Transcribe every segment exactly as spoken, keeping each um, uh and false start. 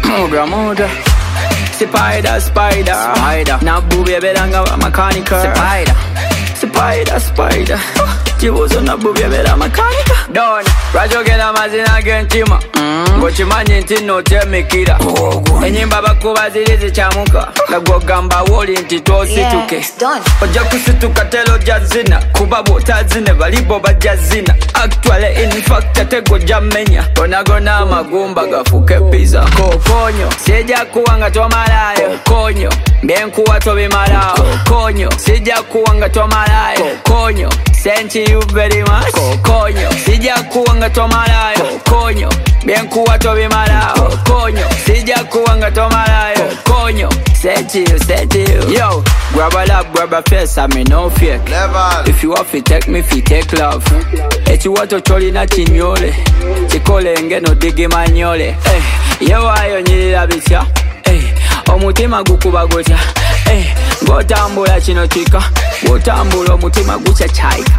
Muda muda Spider, spider, spider. Na bubye belanga makanika. Spider, spider, spider. Chibuzo na bubye bela makanika. Don, rajogela mazina gentima. Ngochimanyi nti notemekira. Enyimba bakuba ziri zichamuka. Nagogamba woli nti tosituke. Oja kusituka telo jazina. Kuba botazine balibo bajazina. Actually in fact tego jamenya. Gona gona magumba gafuke pizza. Kokonyo, seja kuwanga tomalayo. Konyo, mbenkuwa tobi malao. Konyo, seja kuwanga tomalayo. Konyo, thank you very much. Konyo, seja kuwanga tomalayo. Konyo, mbenkuwa tobi malao. Konyo, seja kuwanga tomalayo. Konyo, thank you, thank you. Yo, grab a lap, grab a face, I mean no fake. Never. If you want to take me, if you take love. Eti wato choli na chinyole. Chikole nge no digi manyole. Eh, yewa ayo nyilila bitya. Eh, omutima gukuba gotya. Eh, ngotambula chino chika. Ngotambula omutima gucha chaika.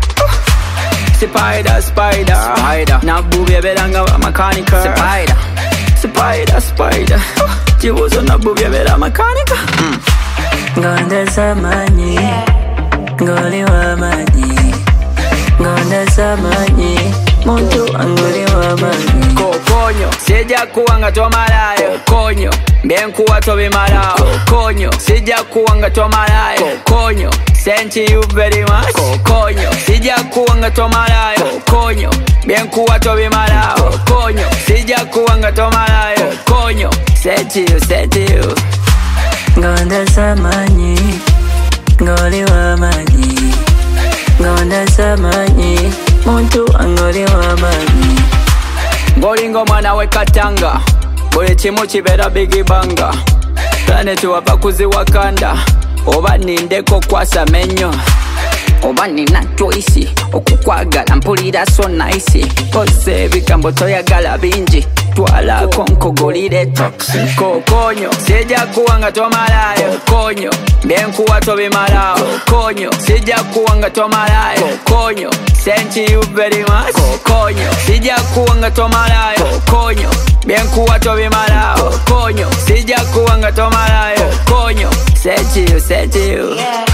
Spider, spider, spider. Na bubye belanga makanika. Spider, spider, spider. Chibuzo na bubye bela makanika. Mm. Ngonde samanyi, ngoli wa manyi. Ngonde samanyi, muntu angoli wa manyi. Kokonyo, seja kuwanga tomalayo. Konyo, mbenkuwa tobi malao. Konyo, seja kuwanga tomalayo. Konyo, thank you very much. Konyo, seja kuwanga tomalayo. Konyo, mbenkuwa tobi malao. Konyo, seja kuwanga tomalayo. Konyo, thank you, thank you. Ngonde samanyi, ngoli wa manyi. Ngonde samanyi, muntu angoli wa manyi. Ngolingo mwana we katanga. Buli chimu chibera bigi banga. Planet wapa kuzi wakanda. Oba nindeko kwasa menyo. Oba nina choice okukwagala mpulira so nice. Kose bigambo toyagala bingi. Twala konkogolire toxic. Kokonyo, seja kuwanga tomalayo. Konyo, mbenkuwa tobi malao. Konyo, seja kuwanga tomalayo. Konyo, thank you very much. Konyo, seja kuwanga tomalayo. Konyo, mbenkuwa tobi malao. Konyo, seja kuwanga tomalayo. Konyo, thank you, thank you.